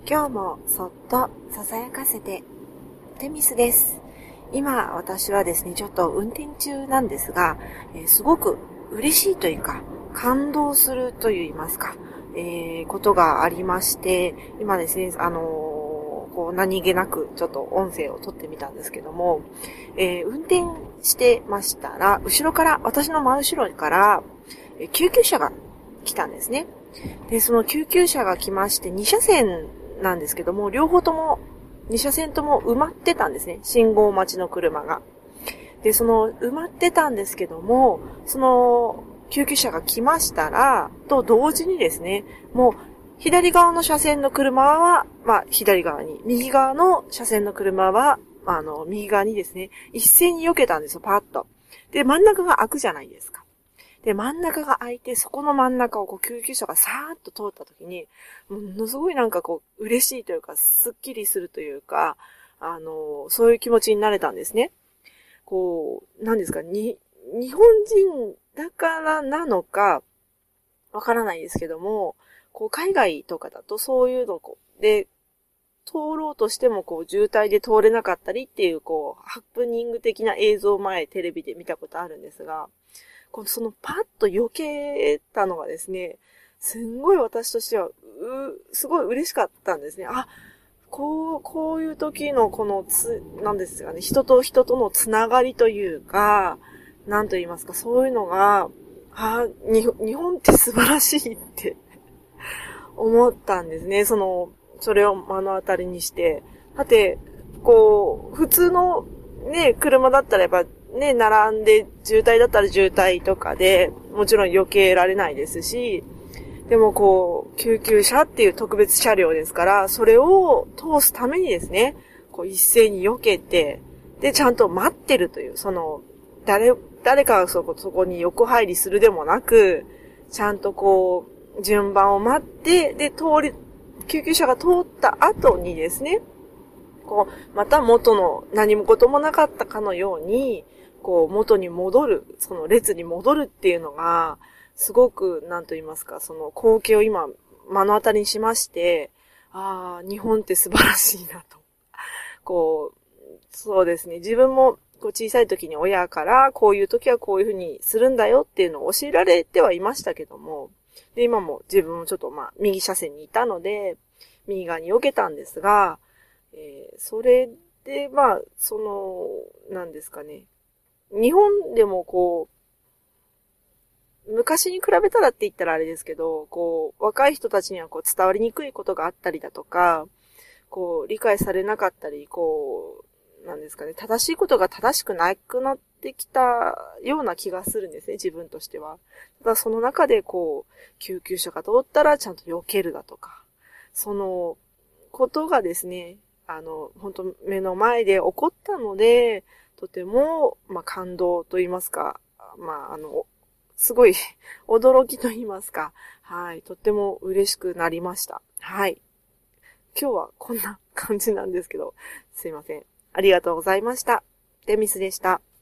今日もそっとささやかせて、テミスです。今私はですね、ちょっと運転中なんですが、すごく嬉しいというか、感動すると言いますか、ことがありまして、今ですね、何気なくちょっと音声を取ってみたんですけども、運転してましたら、私の真後ろから、救急車が来たんですね。で、その救急車が来まして、2車線なんですけども、両方とも、2車線とも埋まってたんですね。信号待ちの車が。で、その埋まってたんですけども、その救急車が来ましたら、と同時にですね、もう左側の車線の車は、左側に、右側の車線の車は、右側にですね、一斉に避けたんですよ、パッと。で、真ん中が開くじゃないですか。で、真ん中が開いて、そこの真ん中を救急車がさーっと通った時に、ものすごい嬉しいというか、スッキリするというか、そういう気持ちになれたんですね。何ですか、日本人だからなのか、わからないですけども、海外とかだとそういうので、通ろうとしても渋滞で通れなかったりっていうハプニング的な映像を前テレビで見たことあるんですが、そのパッと避けたのがですね、すんごい私としては、すごい嬉しかったんですね。こういう時のなんですかね、人と人とのつながりというか、なんと言いますか、そういうのが、日本って素晴らしいって思ったんですね。それを目の当たりにして。だって、普通のね、車だったらやっぱね、並んで渋滞だったら渋滞とかで、もちろん避けられないですし、でも救急車っていう特別車両ですから、それを通すためにですね、一斉に避けて、で、ちゃんと待ってるという、誰かがそこに横入りするでもなく、ちゃんと順番を待って、で、救急車が通った後にですね、また元の何もこともなかったかのように、元に戻る、その列に戻るっていうのが、すごく、なんと言いますか、その光景を今、目の当たりにしまして、日本って素晴らしいなと。そうですね、自分も小さい時に親から、こういう時はこういうふうにするんだよっていうのを教えられてはいましたけども、で、今も自分もちょっと右車線にいたので、右側に避けたんですが、それで、なんですかね。日本でも昔に比べたらって言ったらあれですけど、若い人たちには伝わりにくいことがあったりだとか、理解されなかったり、なんですかね、正しいことが正しくなくなってきたような気がするんですね、自分としては。ただその中で救急車が通ったらちゃんと避けるだとか、そのことがですね、本当目の前で起こったので、とても、感動と言いますか、すごい驚きと言いますか、はい、とっても嬉しくなりました。はい。今日はこんな感じなんですけど、すいません。ありがとうございました。デミスでした。